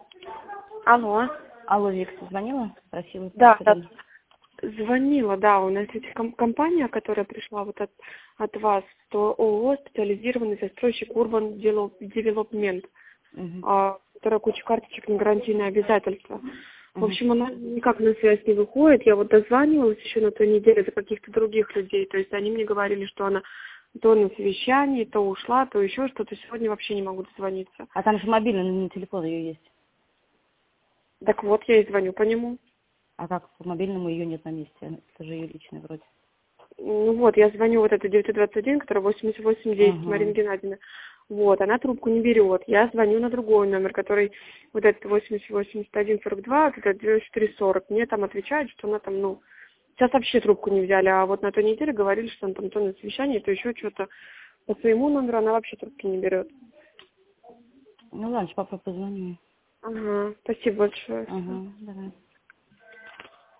Алло. Алло, Вик, ты звонила? Просила? Да, звонила, да, у нас есть компания, которая пришла вот от вас, то ООО «Специализированный застройщик Urban Development», которая куча карточек на гарантийные обязательства. В общем, она никак на связь не выходит. Я вот дозванивалась еще на той неделе за каких-то других людей. То есть они мне говорили, что она то на совещании, то ушла, то еще что-то. Сегодня вообще не могу дозвониться. А там же мобильный телефон ее есть. Так вот, я и звоню по нему. А как по мобильному ее нет на месте? Это же ее личный вроде. Ну вот, я звоню вот это 921, которая 8810, Марина Геннадьевна. Вот, она трубку не берет. Я звоню на другой номер, который вот этот 808142, вот этот 9440. Мне там отвечают, что она там, ну, сейчас вообще трубку не взяли, а вот на той неделе говорили, что она там то на совещании, то еще что-то. По своему номеру она вообще трубки не берет. Ну ладно, папа позвоню. Ага, спасибо большое. Ага, давай.